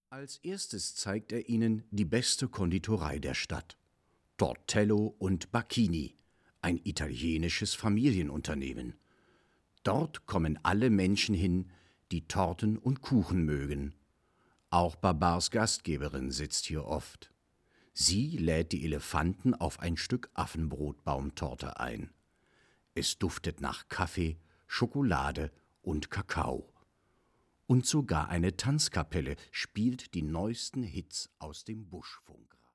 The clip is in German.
Als erstes zeigt er ihnen die beste Konditorei der Stadt. Tortello und Bacchini, ein italienisches Familienunternehmen. Dort kommen alle Menschen hin, die Torten und Kuchen mögen. Auch Babars Gastgeberin sitzt hier oft. Sie lädt die Elefanten auf ein Stück Affenbrotbaumtorte ein. Es duftet nach Kaffee, Schokolade und Kakao. Und sogar eine Tanzkapelle spielt die neuesten Hits aus dem Buschfunk.